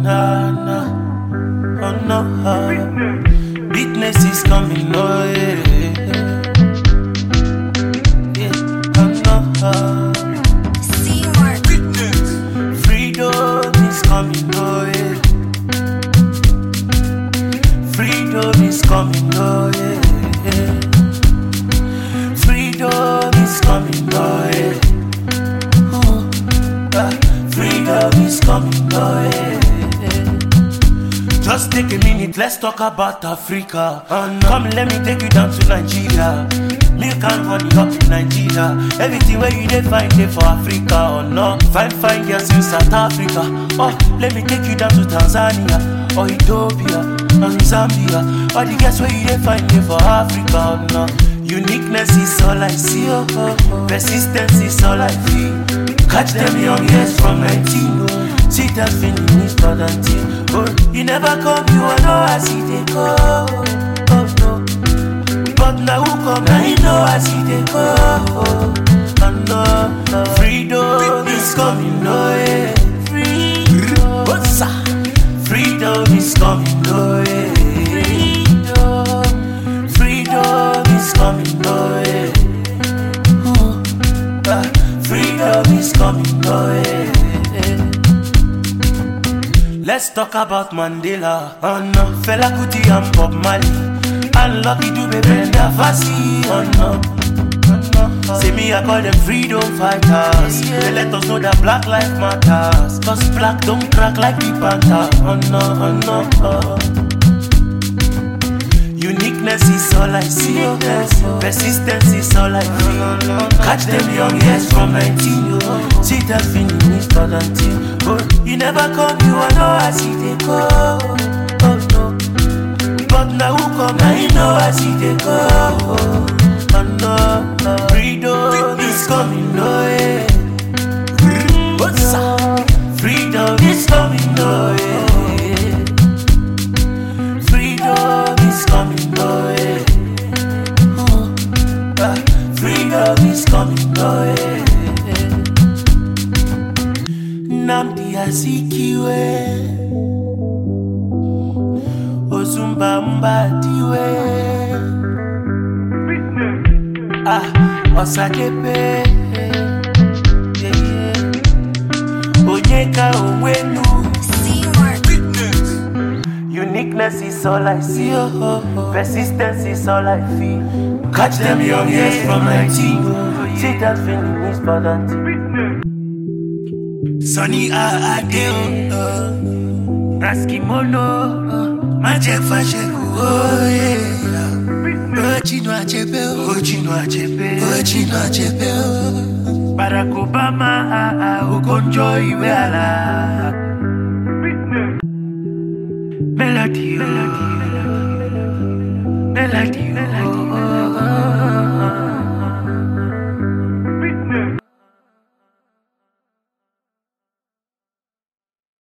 nah, nah. Oh no, weakness is coming, oh yeah. Yeah, oh no, freedom is coming, oh yeah. Freedom is coming, oh yeah. Freedom is coming, oh yeah. Freedom is coming, oh yeah. Just take a minute, let's talk about Africa. Come, let me take you down to Nigeria. Milk and honey up in Nigeria. Everything where you dey find there for Africa, or no. Fine girls in South Africa. Oh, let me take you down to Tanzania, or Ethiopia, or Zambia. All the girls where you dey find there for Africa, or no. Uniqueness is all I see, oh. Persistence is all I feel. Catch them young years from 19. See that feeling is not until. Oh, you never come, you will know I see they go. Oh no. But now who come, now you know I see they go. Oh no. Freedom is coming, oh yeah. Freedom is coming, oh yeah. Freedom is coming, oh yeah. Freedom is coming, oh yeah. Let's talk about Mandela, oh no. Fela Kuti and Bob Marley, and Lucky Dube, Brenda Fassie, oh no. Say me, I call them freedom fighters. They let us know that Black life matters. Cause black don't crack like the panther, oh no, oh no, oh. Uniqueness is all I see, oh. Persistence is all I feel. Catch them young years from 19, oh. See that feeling is not until. Oh, you never come, you will know I see they go. Oh no. But now who come, now you know I see they go. Oh no. Freedom is coming, oh yeah. Freedom is coming, oh yeah. Freedom is coming, oh yeah. Freedom is coming, oh yeah. Nnamdi Azikiwe, Ozumba Mbadiwe, Osadepe, Onyeka Onwenu. Uniqueness is all I see, oh. Persistence is all I feel. Catch them young years from 19. See that feeling is important. Sonny Adeo, Raskimono, Magic Fashion, oh yeah. Ochino Achepe, Barack Obama, Ukonjo Iweala. Melody, oh.